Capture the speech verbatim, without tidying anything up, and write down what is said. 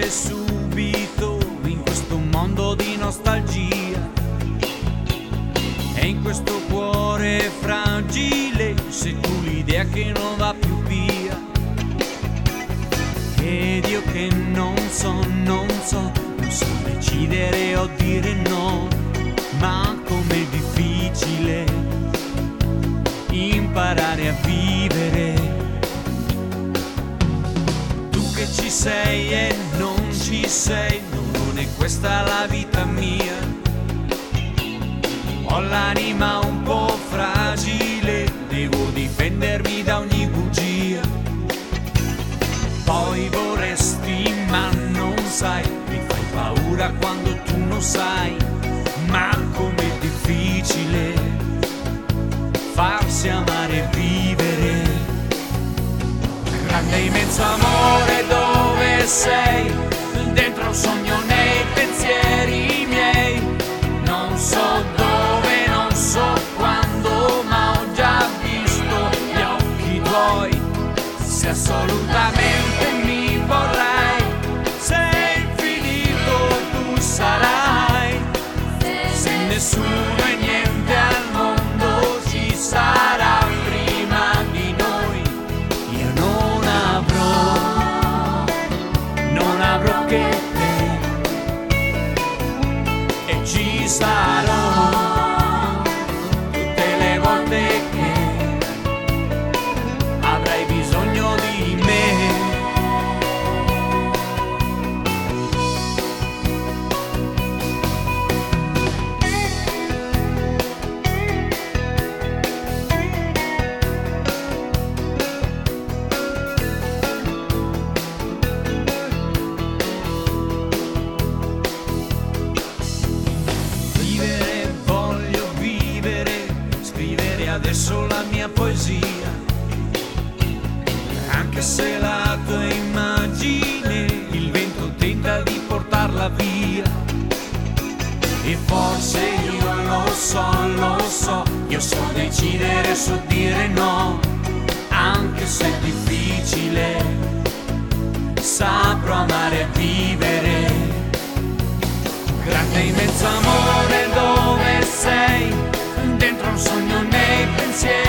finisce subito in questo mondo di nostalgia e in questo cuore fragile sei tu l'idea che non va più via. Ed io che non so, non so, non so decidere o dire no, ma com'è difficile imparare a vivere. Tu che ci sei e non ci sei, non è questa la vita mia. Ho l'anima un po' fragile, devo difendermi da ogni bugia. Poi vorresti ma non sai, mi fai paura quando tu non sai, ma com'è difficile farsi amare e vivere. Grande immenso amore, dove sei? Dentro un sogno nei pensieri miei, non so dove, non so quando, ma ho già visto gli occhi tuoi. Se assolutamente mi vorrai, se infinito tu sarai, se nessuno e niente al mondo ci sarà prima di noi, io non avrò, non avrò che te, e ci sarò tutte le volte che avrai bisogno di me. Vivere, voglio vivere, scrivere adesso la mia poesia, anche se la tua immagine il vento tenta di portarla via. E forse io lo so, lo so, io so decidere, so dire no, anche se è difficile, saprò amare e vivere. Grande immenso amore, dove sei? Dentro un sogno nei pensieri